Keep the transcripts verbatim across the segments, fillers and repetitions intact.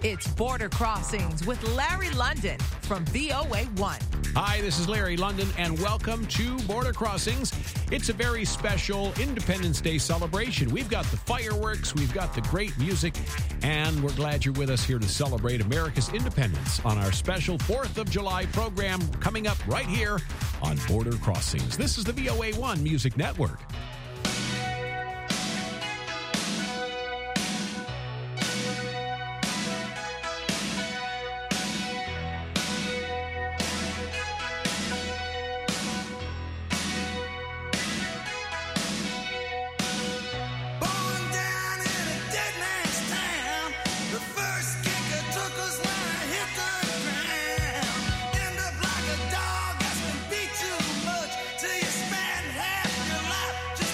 It's Border Crossings with Larry London from V O A one. Hi, this is Larry London, and welcome to Border Crossings. It's a very special Independence Day celebration. We've got the fireworks, we've got the great music, and we're glad you're with us here to celebrate America's independence on our special fourth of July program coming up right here on Border Crossings. This is the V O A one Music Network. Till you spend half your life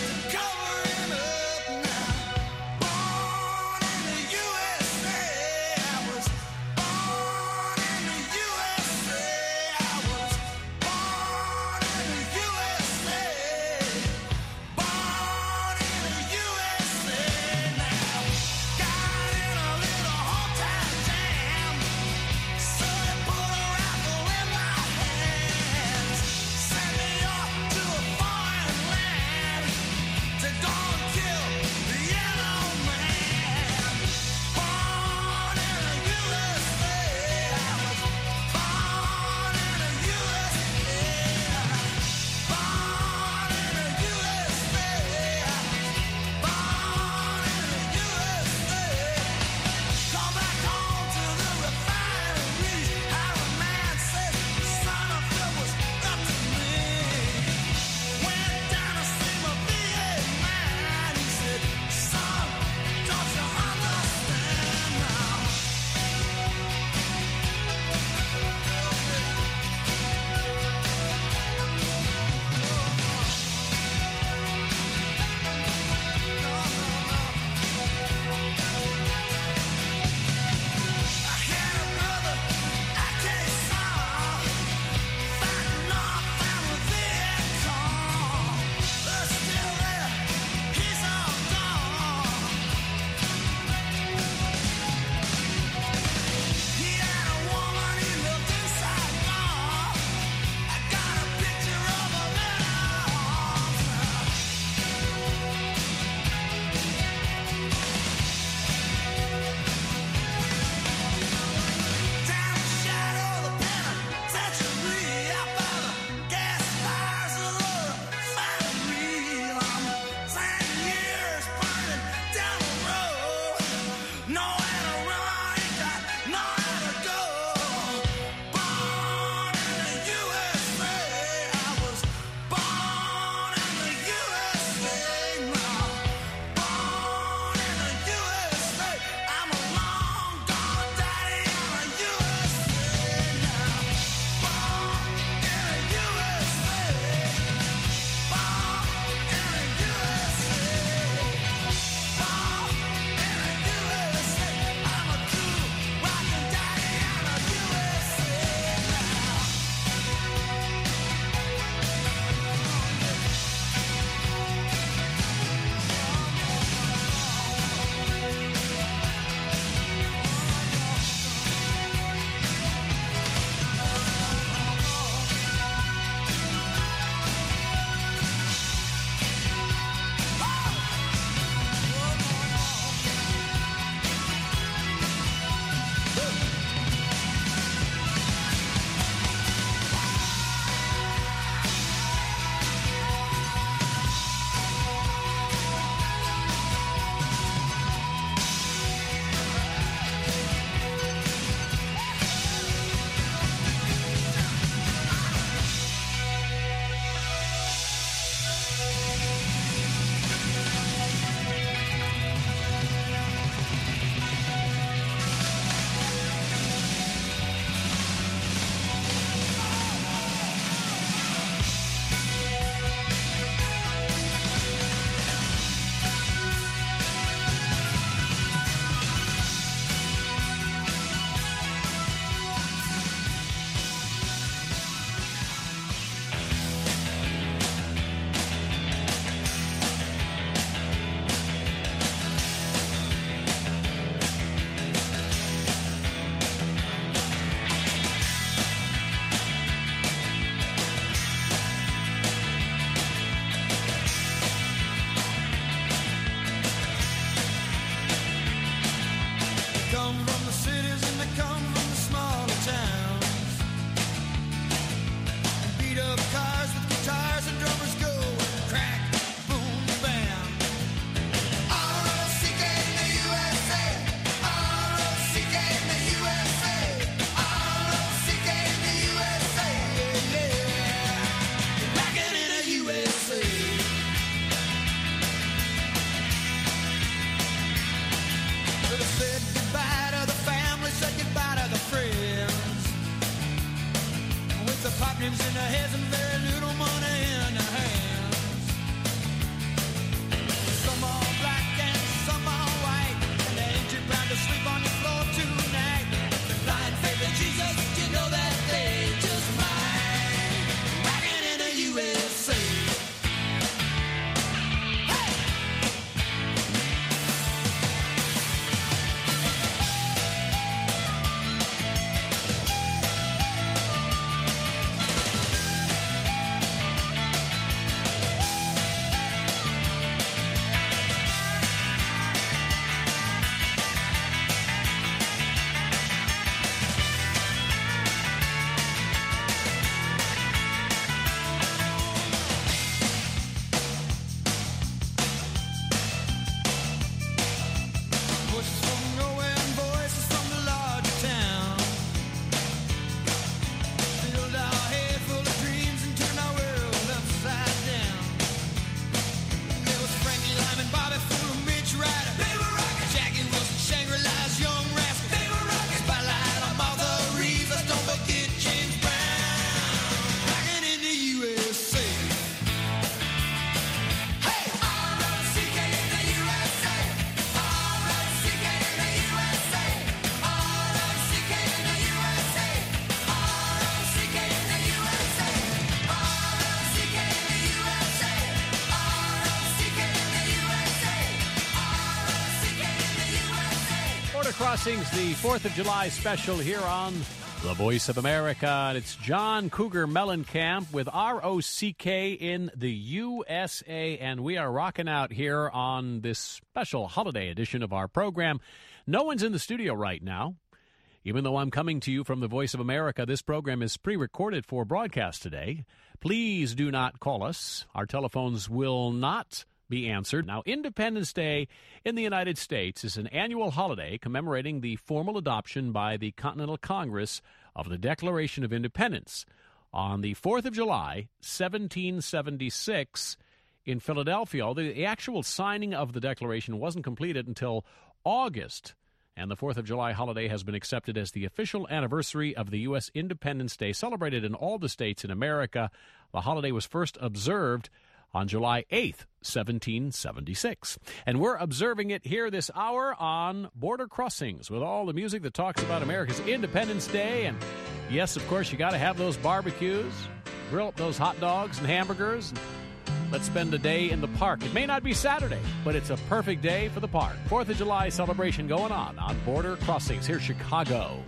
Border Crossings, the fourth of July special here on The Voice of America. And it's John Cougar Mellencamp with R O C K in the U S A. And we are rocking out here on this special holiday edition of our program. No one's in the studio right now. Even though I'm coming to you from the Voice of America, this program is pre-recorded for broadcast today. Please do not call us. Our telephones will not be answered. Now, Independence Day in the United States is an annual holiday commemorating the formal adoption by the Continental Congress of the Declaration of Independence on the fourth of July, seventeen seventy-six, in Philadelphia. Although the actual signing of the Declaration wasn't completed until August, and the fourth of July holiday has been accepted as the official anniversary of the U S Independence Day, celebrated in all the states in America. The holiday was first observed on July eighth, seventeen seventy-six. And we're observing it here this hour on Border Crossings with all the music that talks about America's Independence Day. And yes, of course, you got to have those barbecues, grill up those hot dogs and hamburgers, and let's spend a day in the park. It may not be Saturday, but it's a perfect day for the park. fourth of July celebration going on on Border Crossings. Here's Chicago.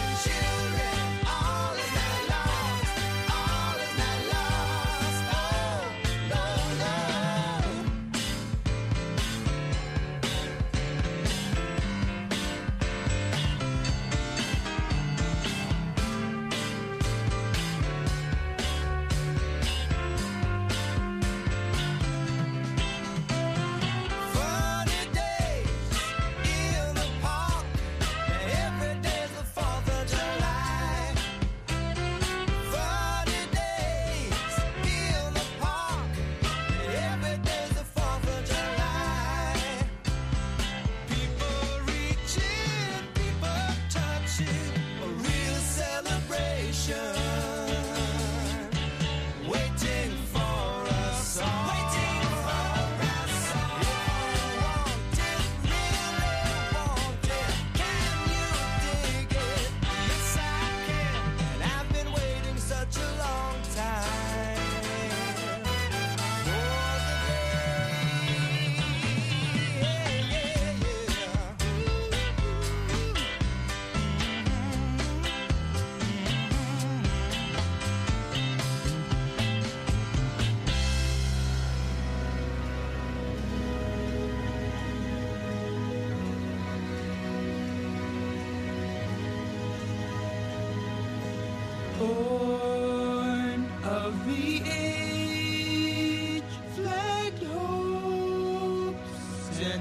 All is not lost, all is not lost.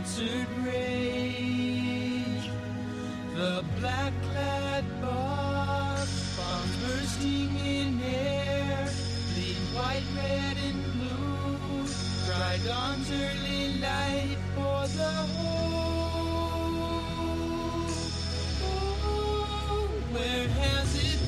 answered rage. The black-clad bark, bombs bursting in air, bleed white, red, and blue, dry dawn's early light for the whole. Oh, where has it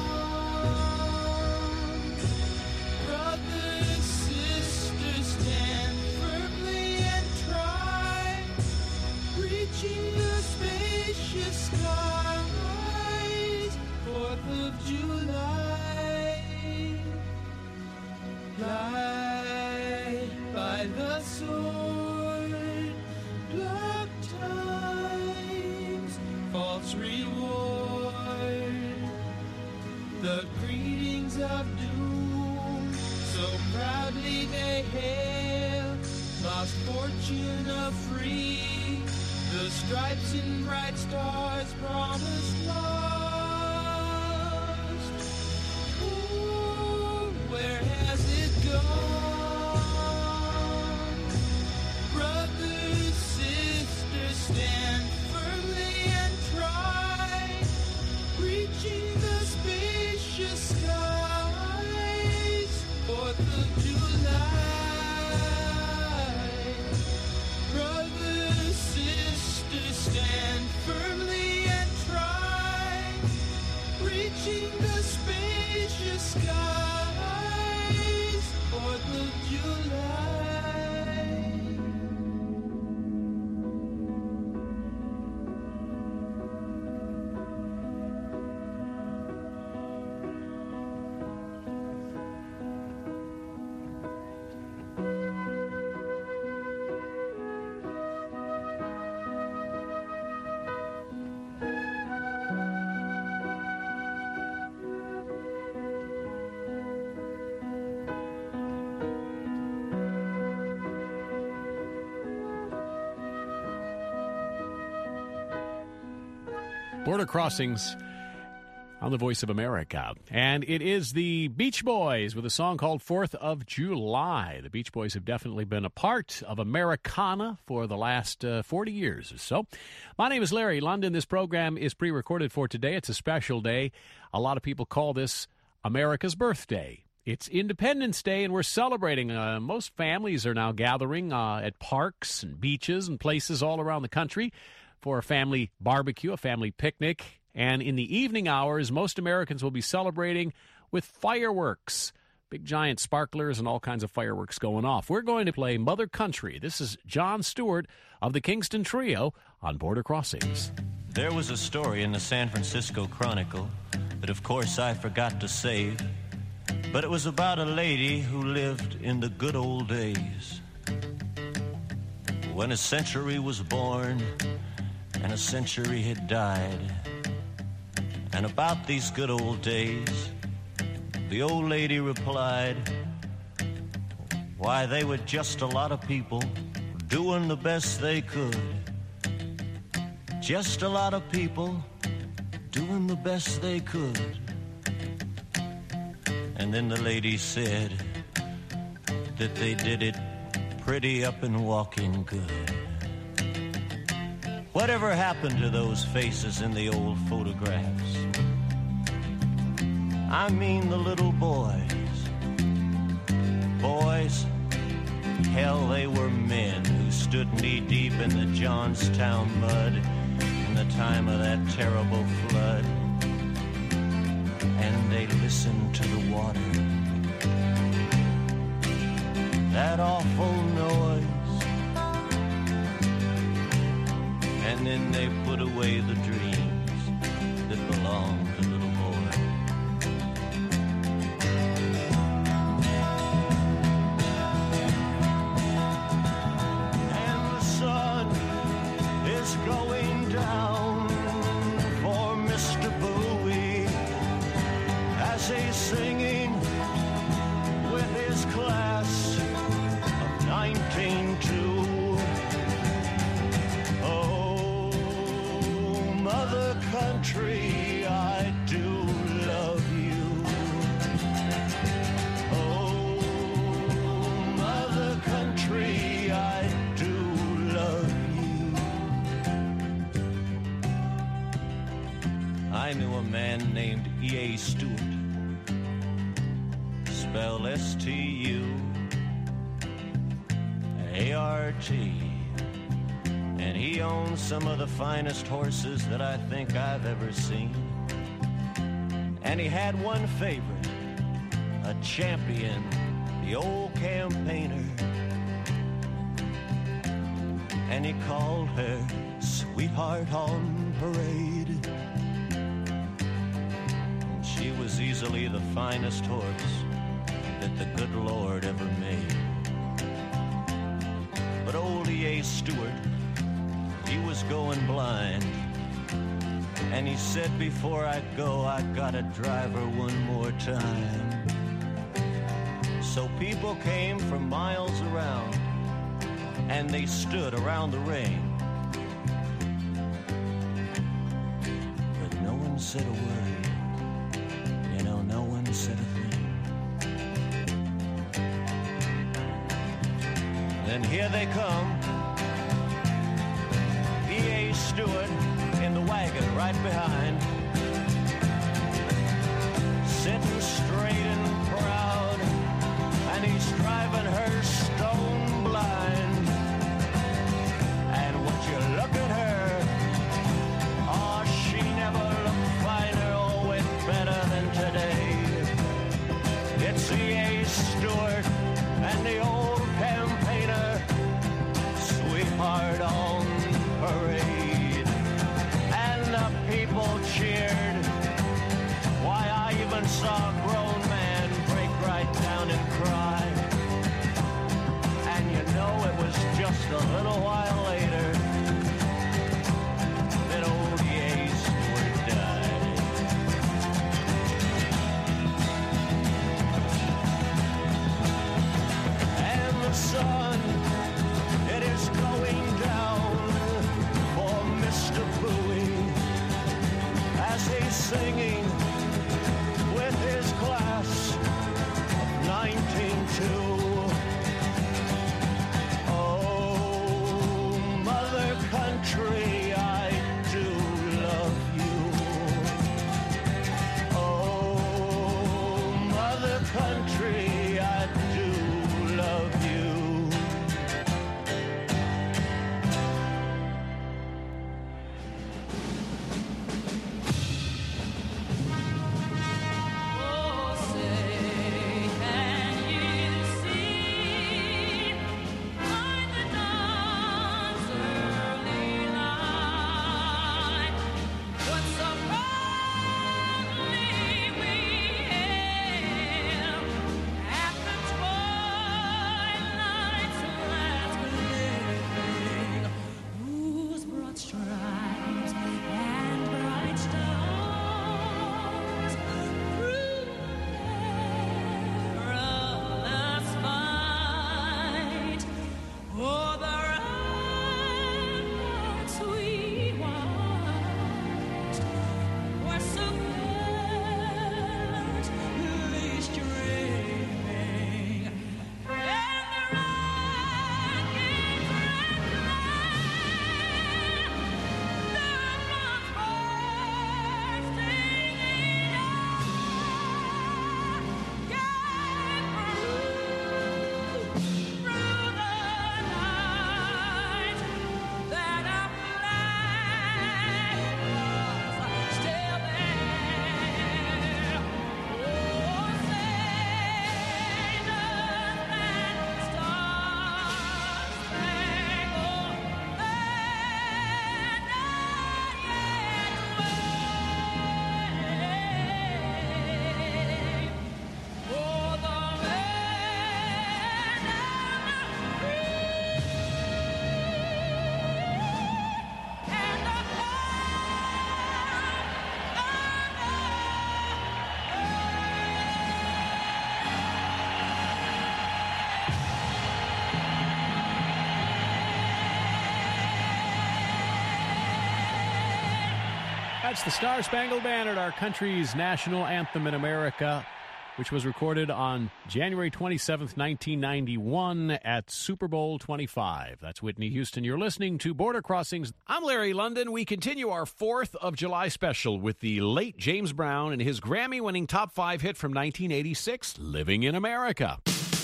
gone? Brothers, sisters, stand firmly and try, reaching the spacious skies, fourth of July. Light by the sword, black times, false reward, the greetings of doom, so proudly they hail, lost fortune of free, the stripes and bright stars promised lost. Ooh, where has it gone? Brothers, sisters, stand firmly and try, reaching the spacious skies, fourth of July. Brothers, sisters, stand firmly and try, reaching the spacious skies, fourth of July. Border Crossings on the Voice of America. And it is the Beach Boys with a song called fourth of July. The Beach Boys have definitely been a part of Americana for the last uh, forty years or so. My name is Larry London. This program is pre-recorded for today. It's a special day. A lot of people call this America's birthday. It's Independence Day, and we're celebrating. Uh, most families are now gathering uh, at parks and beaches and places all around the country for a family barbecue, a family picnic. And in the evening hours, most Americans will be celebrating with fireworks, big giant sparklers and all kinds of fireworks going off. We're going to play Mother Country. This is John Stewart of the Kingston Trio on Border Crossings. There was a story in the San Francisco Chronicle that, of course, I forgot to save. But it was about a lady who lived in the good old days, when a century was born and a century had died. And about these good old days, the old lady replied, why, they were just a lot of people doing the best they could. Just a lot of people doing the best they could. And then the lady said that they did it pretty up and walking good. Whatever happened to those faces in the old photographs? I mean the little boys. Boys, hell, they were men who stood knee-deep in the Johnstown mud in the time of that terrible flood. And they listened to the water, that awful noise. And then they put away the dreams that belonged to little boys. And the sun is going down for Mister Bowie as he's singing with his class of nineteen two. Oh, Stewart, spelled S T U A R T. And he owns some of the finest horses that I think I've ever seen. And he had one favorite, a champion, the old campaigner. And he called her Sweetheart on Parade. And she was easily the finest horse that the good Lord ever made. But old E A. Stewart, he was going blind. And he said, before I go, I gotta drive her one more time. So people came from miles around, and they stood around the ring. But no one said a word. You know, no one said a thing. Then here they come, E A. Stewart in the wagon right behind, sitting straight and proud, and he's driving her stone blind. And would you look at her? Oh, she never looked finer or went better than today. It's E A. Stewart and the old campaigner, Sweetheart on Parade. And the people cheered. Why, I even saw a grown man break right down and cry. And you know it was just a little while later that old E A. Stewart died. And the sun, it is going down for Mister Bowie as he's singing with his class of nineteen two. Oh, Mother Country, I do love you. Oh, Mother Country, I do love you. Oh, say, can you see by the dawn's early light what so proudly we hailed at the twilight's last gleaming, whose broad stripes and bright stars through perilous fight o'er the ramparts we watched were so gallantly streaming, and the ragged red flag that was bursting in air gave proof through the night that our flag was still there. Oh, say does that star-spangled banner yet wave o'er the land and the free and the That's the Star Spangled Banner, our country's national anthem in America. which was recorded on January twenty-seventh, nineteen ninety-one at Super Bowl twenty-five. That's Whitney Houston. You're listening to Border Crossings. I'm Larry London. We continue our fourth of July special with the late James Brown and his Grammy-winning top five hit from nineteen eighty-six, Living in America.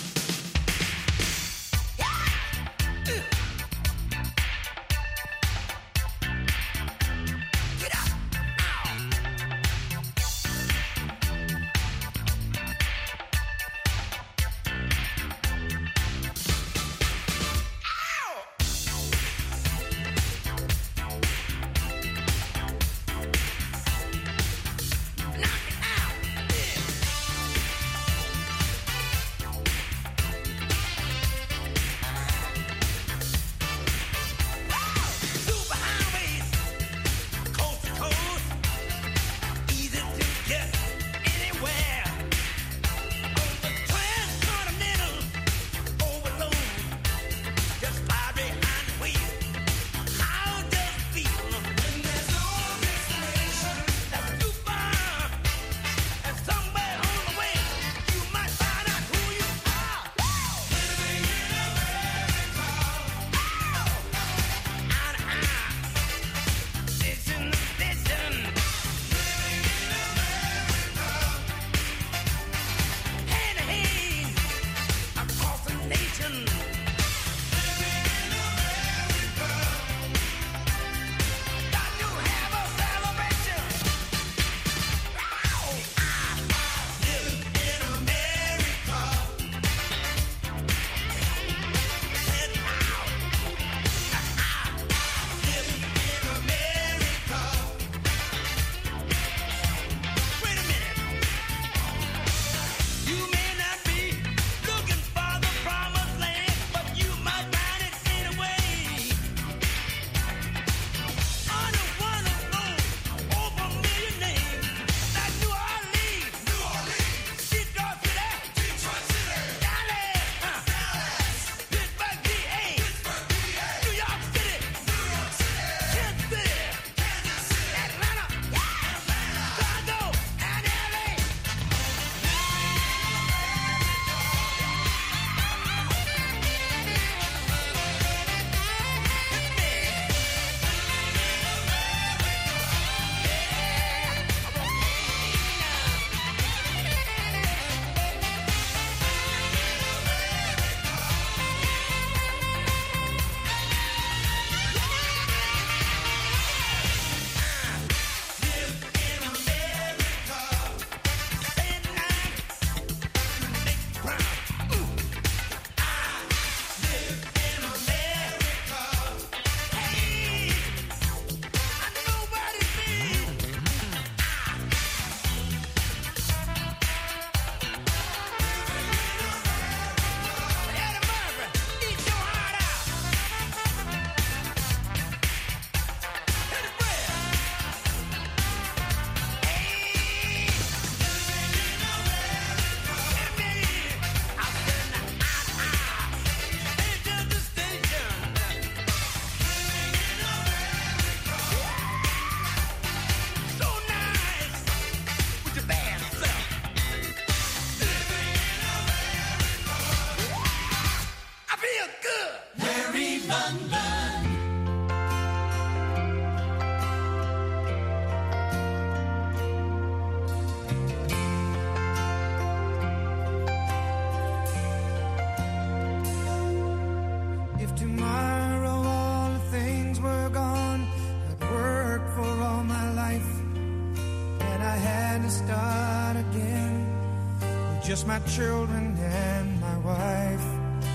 Just my children and my wife.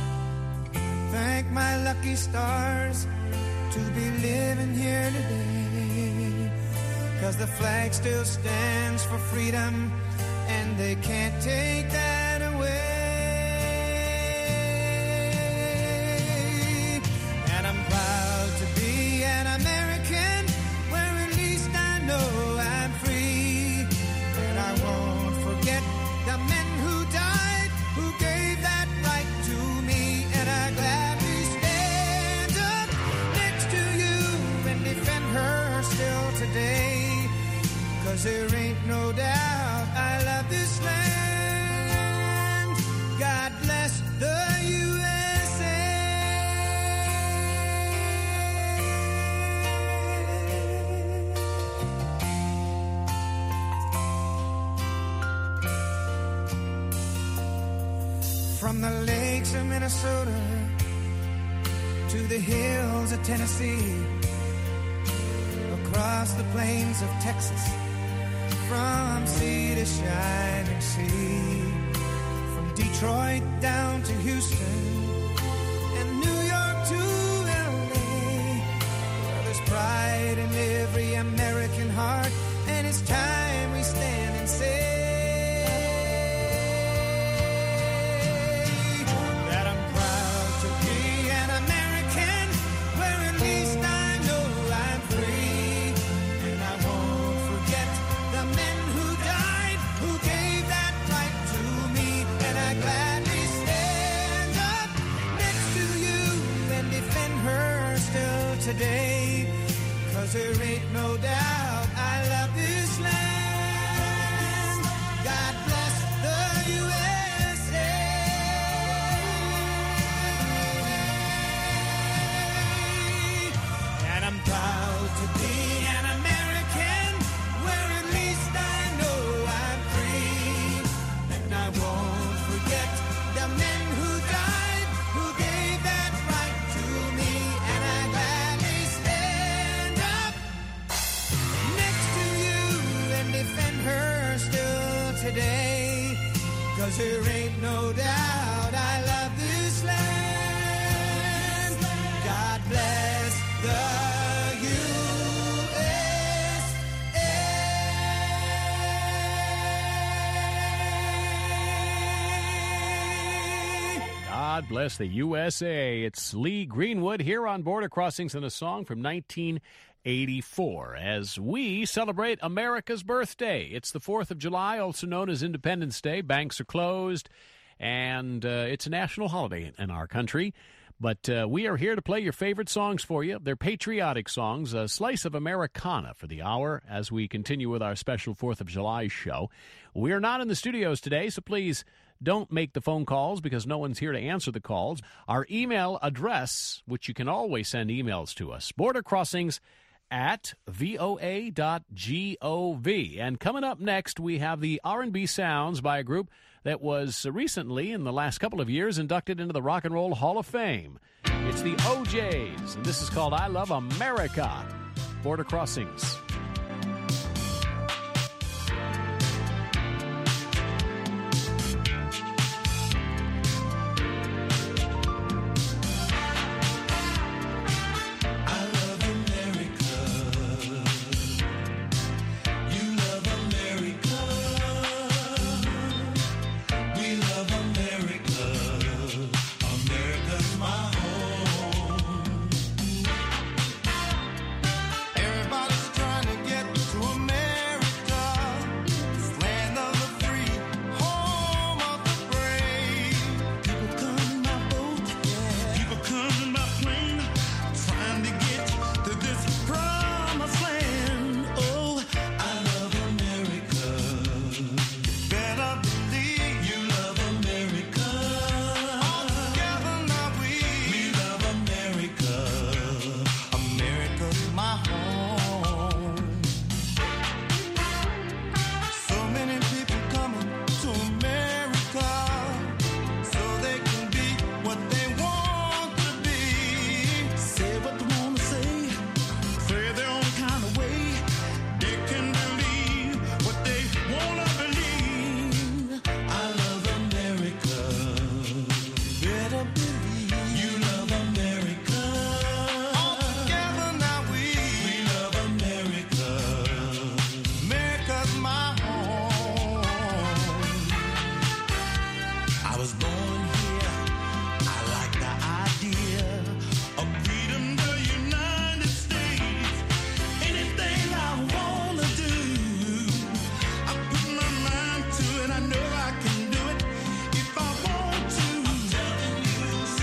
Thank my lucky stars to be living here today. 'Cause the flag still stands for freedom, and they can't take that away. And I'm proud to be an American, where at least I know I'm free. And I won't forget the men who died, who gave that right to me. And I gladly stand up next to you and defend her still today. 'Cause there ain't no doubt I love this land. From the lakes of Minnesota to the hills of Tennessee, across the plains of Texas, from sea to shining sea, from Detroit down to Houston and New York to L A. Well, there's pride in every American heart, and it's time we stand and say that I'm proud to be an American, where at least I know I'm free. And I won't forget the men who died, who gave that right to me. And I gladly stand up next to you and defend her still today. 'Cause there ain't no doubt I love this land. God bless the U S A. And I'm proud to be an American, where at least I know I'm free. And I won't forget the men who died, who gave that right to me. And I gladly stand up next to you and defend her still today. 'Cause there ain't no doubt I love this land. God bless the U S A. God bless the U S A. It's Lee Greenwood here on Border Crossings and a song from nineteen eighty-four as we celebrate America's birthday. It's the fourth of July, also known as Independence Day. Banks are closed, and uh, it's a national holiday in our country. But uh, we are here to play your favorite songs for you. They're patriotic songs, a slice of Americana for the hour as we continue with our special fourth of July show. We're not in the studios today, so please don't make the phone calls because no one's here to answer the calls. Our email address, which you can always send emails to us, bordercrossings at voa dot gov. And coming up next, we have the R and B sounds by a group that was recently, in the last couple of years, inducted into the Rock and Roll Hall of Fame. It's the O Js, and this is called I Love America. Border Crossings. Everybody's trying to get to America, this land of the free, home of the brave. People come in my boat, people come in my plane, trying to get to this promised land. Oh, I love America. Better believe you love America. All together now we we love America. America's my home. So many people coming to America so they can be what they want to be. Say what they want to say, pray their own kind of way. They can believe what they want to believe. I love America. Better believe you love America. All together now we we love America. America's my home. I was born here. I like the idea of freedom, the United States. Anything I wanna do, I put my mind to it. I know I can do it if I want to. I'm telling you,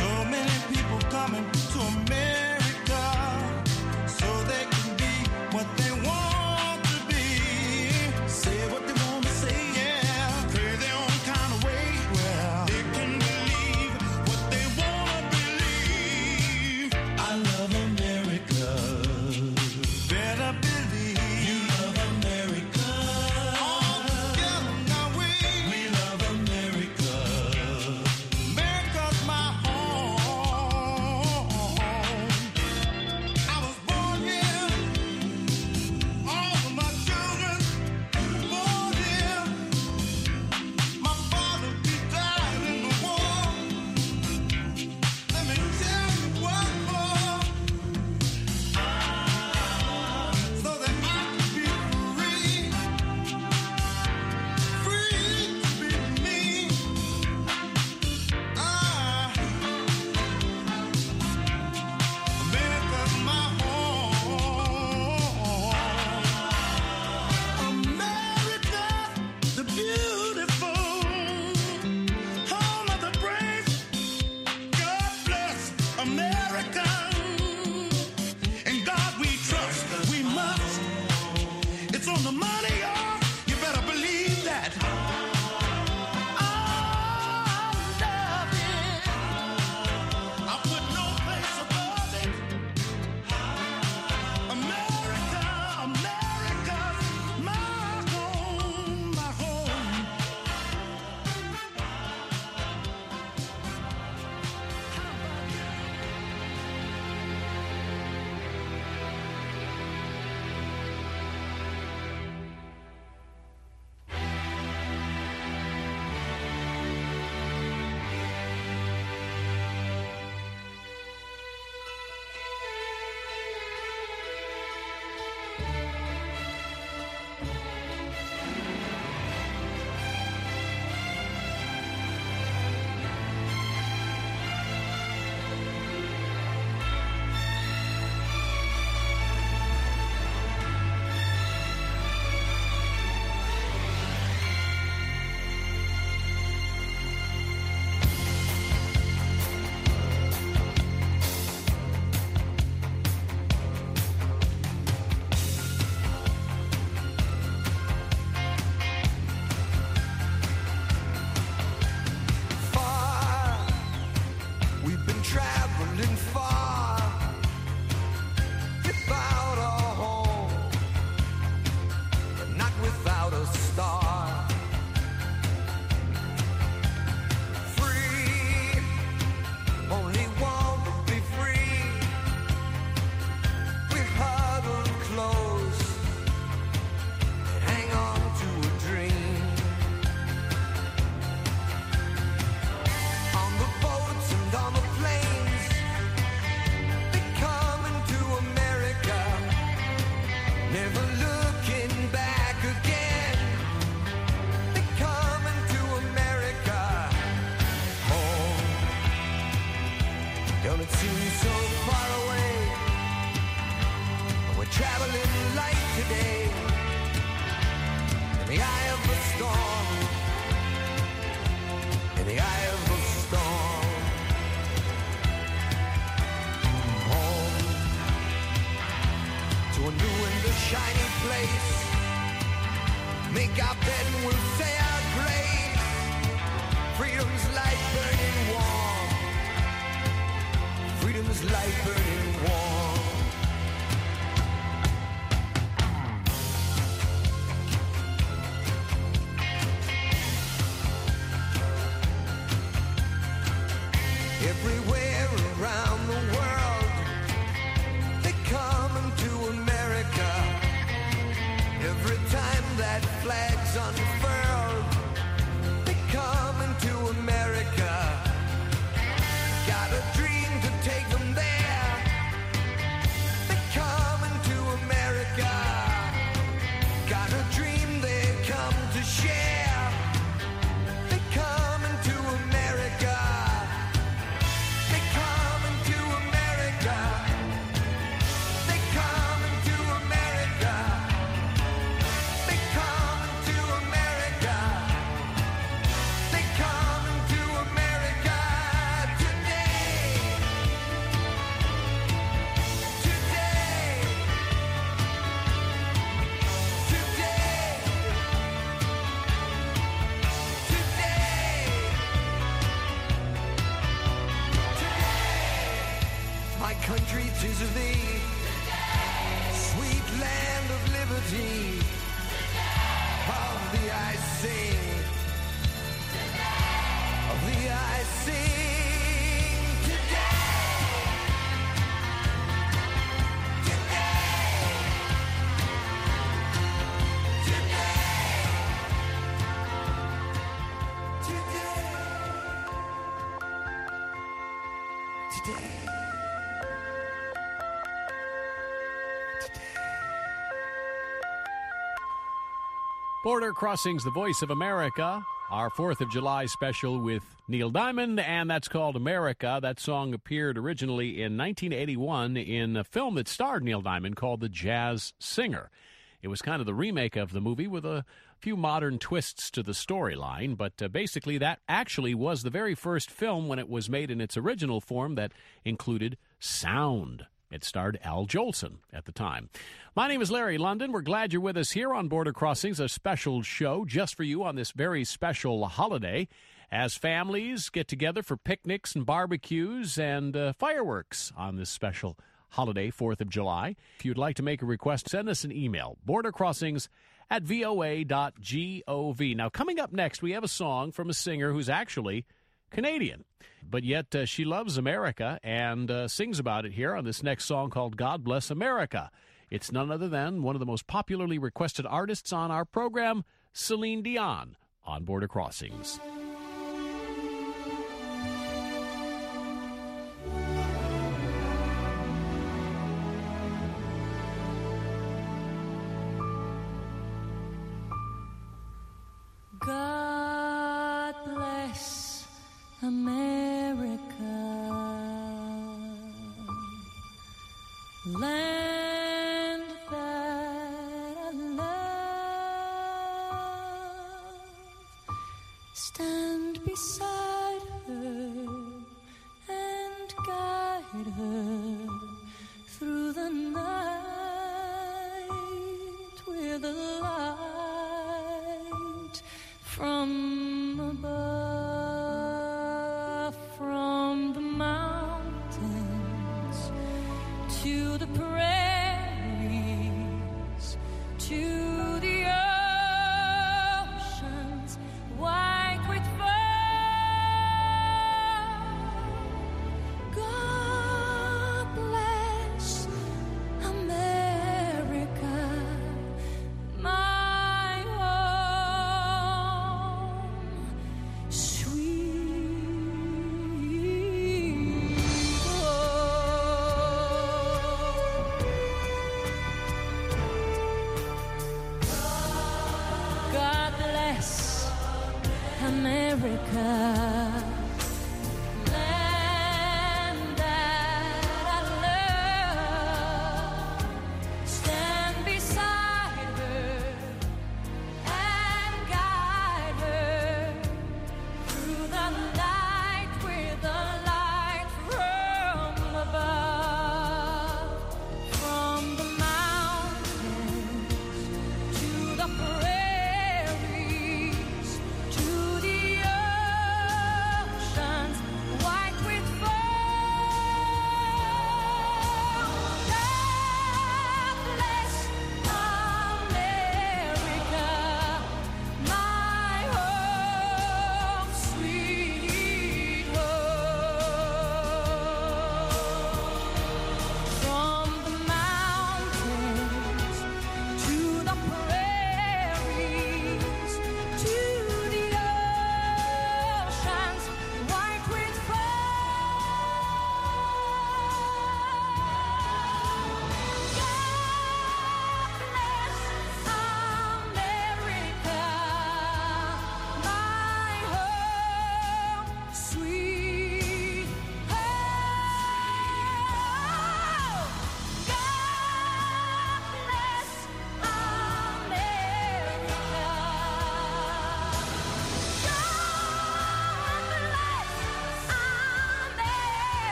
We've been traveling far without a home, but not without a star. Free, only want to be free. We're huddled close and hang on to a dream. On the boats and on the planes, they're coming to America, never looking back again. They're coming to America, home. Don't it seem so far away? We're traveling light today, in the eye of the storm, in the eye of the storm. Home to a new and a shiny place. Make our bed and we'll say our grace. Freedom's light burning warm. Freedom's light burning warm. Everywhere around the world, they're coming to America. Every time that flag's unfurled, they're coming to America. Got a dream to take them there. They're coming to America. Got a dream they come to share. They're coming to America. They're coming to America. They're coming to America. They're coming to America. They're coming to America today. Today. Today. Today. My country, 'tis of thee, sweet land of liberty. Of thee I sing, of thee I sing today. Today. Today. Today. Today. Border Crossings, the voice of America, our fourth of July special with Neil Diamond, and that's called America. That song appeared originally in nineteen eighty-one in a film that starred Neil Diamond called The Jazz Singer. It was kind of the remake of the movie with a few modern twists to the storyline, but uh, basically that actually was the very first film when it was made in its original form that included sound. It starred Al Jolson at the time. My name is Larry London. We're glad you're with us here on Border Crossings, a special show just for you on this very special holiday as families get together for picnics and barbecues and uh, fireworks on this special holiday, fourth of July. If you'd like to make a request, send us an email, bordercrossings at v o a dot gov. Now, coming up next, we have a song from a singer who's actually Canadian, but yet uh, she loves America and uh, sings about it here on this next song called God Bless America. It's none other than one of the most popularly requested artists on our program, Celine Dion, on Border Crossings. God bless America, land that I love. Stand beside her and guide her through the night with a light from above, from the mountain.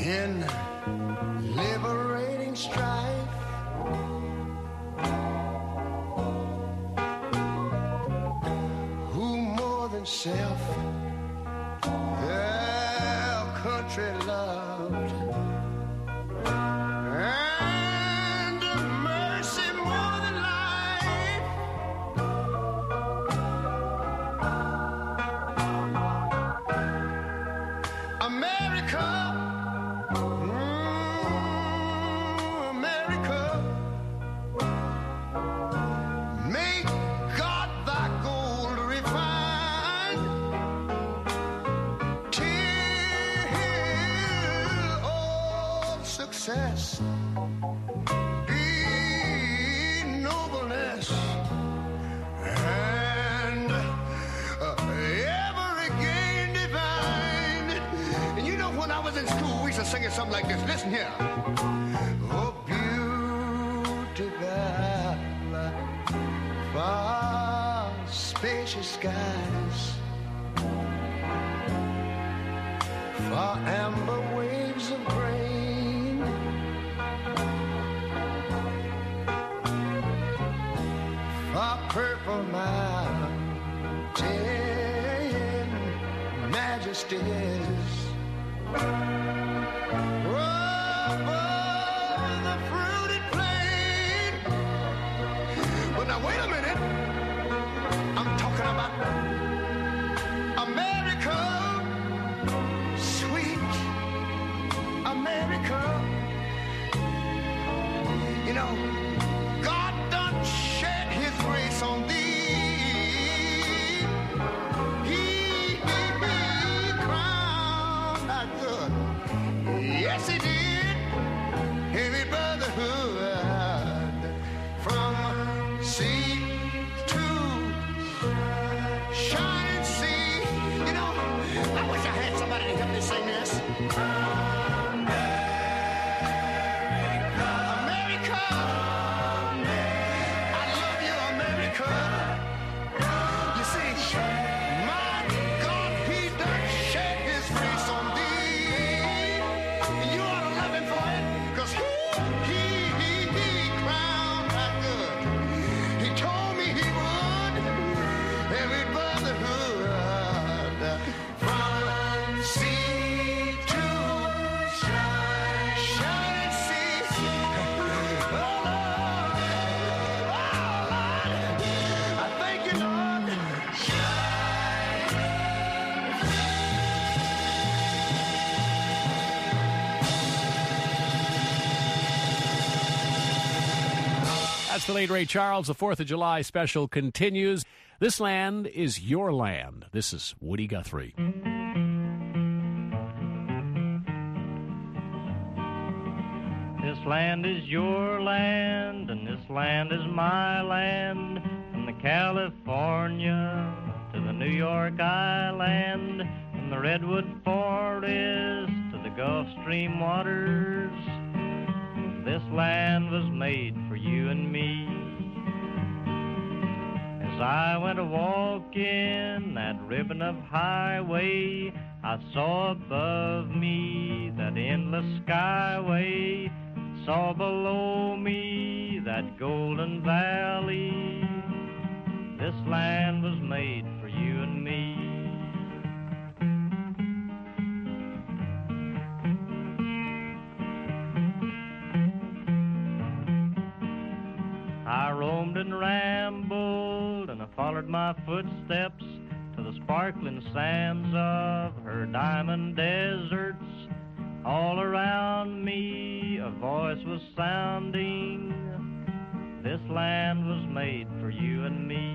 in liberating strife. Who more than self their country loved, and mercy more than life. America, mm, America, make God thy gold refine, till all success be nobleness, and uh, every gain divine. And you know, when I was in school, we used to sing it something like this. Listen here. Oh, beautiful, far spacious skies, far amber waves of grain, far purple mountain majesties, above the fruited plain. But now wait a minute, I'm talking about America, sweet America. You know, God done shed his grace on thee. He, he, he crowned thy good. Yes, he did. Heavy brotherhood from sea to shining sea. You know, I wish I had somebody to help me sing this. America, I love you, America. You see, my God, he done shed his grace on thee. And you ought to love him for it, 'cause he, he, he, he crowned my good. He told me he would. Every brotherhood from sea to shining sea. Oh, Lord, oh, Lord, I thank you, Lord. That's the late Ray Charles. The fourth of July special continues. This land is your land. This is Woody Guthrie. This land is your land, and this land is my land. From the California to the New York Island, from the Redwood Forest to the Gulf Stream waters, this land was made for you and me. As I went a-walking that ribbon of highway, I saw above me that endless skyway, saw below me that golden valley. This land was made for you and me. I roamed and rambled, and I followed my footsteps to the sparkling sands of her diamond deserts. All around me a voice was sounding, this land was made for you and me.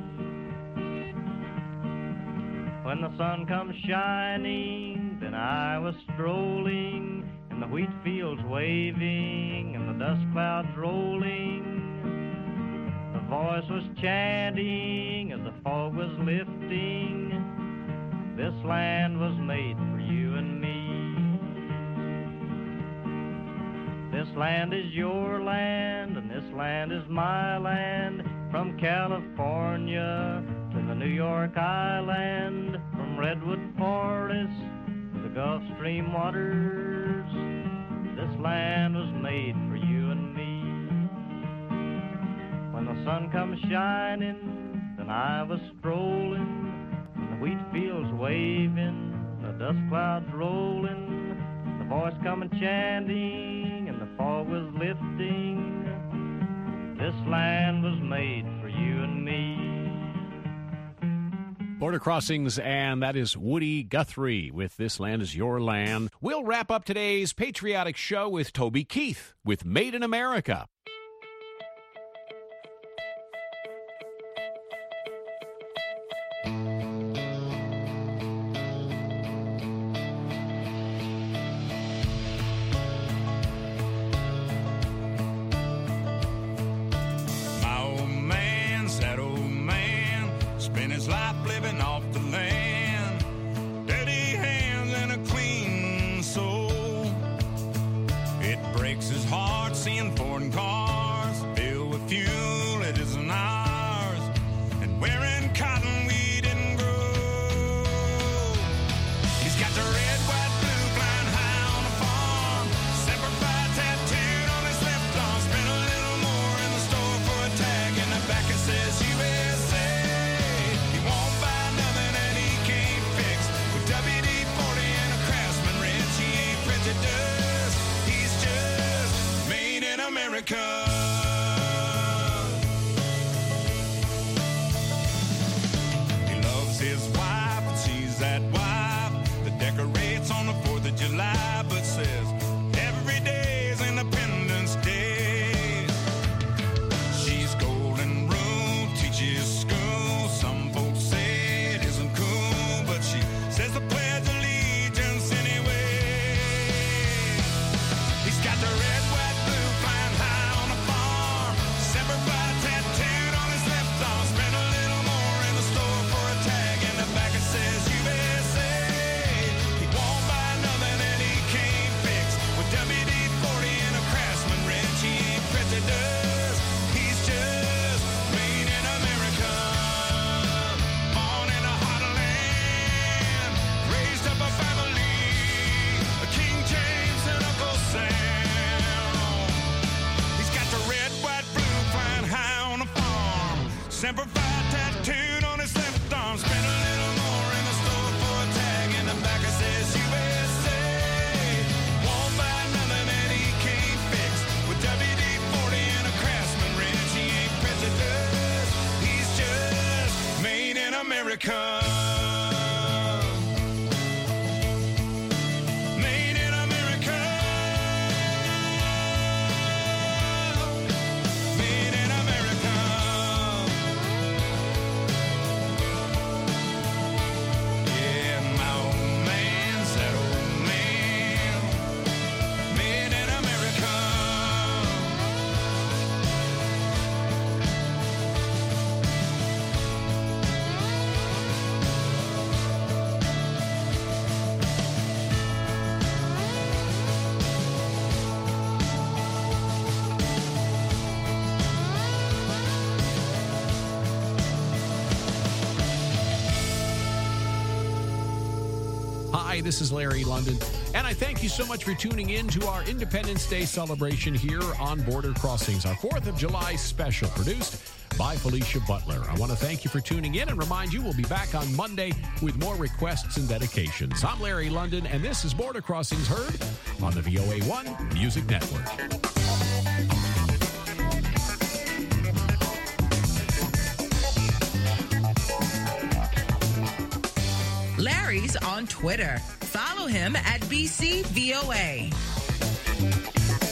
When the sun comes shining, then I was strolling, and the wheat fields waving, and the dust clouds rolling. The voice was chanting as the fog was lifting, this land was made for you and me. This land is your land, and this land is my land. From California to the New York Island, from Redwood Forest to the Gulf Stream waters, land was made for you and me. When the sun comes shining, then I was strolling, and the wheat fields waving, the dust clouds rolling, the voice coming chanting, and the fog was lifting. This land was made for you and me. Border Crossings, and that is Woody Guthrie with This Land Is Your Land. We'll wrap up today's patriotic show with Toby Keith with Made in America. Semper Fi tattooed on his left arm. Spent a little more in the store for a tag. In the back it says U S A. Won't buy nothing that he can't fix. With W D forty and a Craftsman wrench, he ain't prejudice. He's just made in America. Hi, this is Larry London, and I thank you so much for tuning in to our Independence Day celebration here on Border Crossings, our fourth of July special, produced by Felicia Butler. I want to thank you for tuning in and remind you we'll be back on Monday with more requests and dedications. I'm Larry London, and this is Border Crossings, heard on the V O A one Music Network. Larry's on Twitter. Follow him at B C V O A.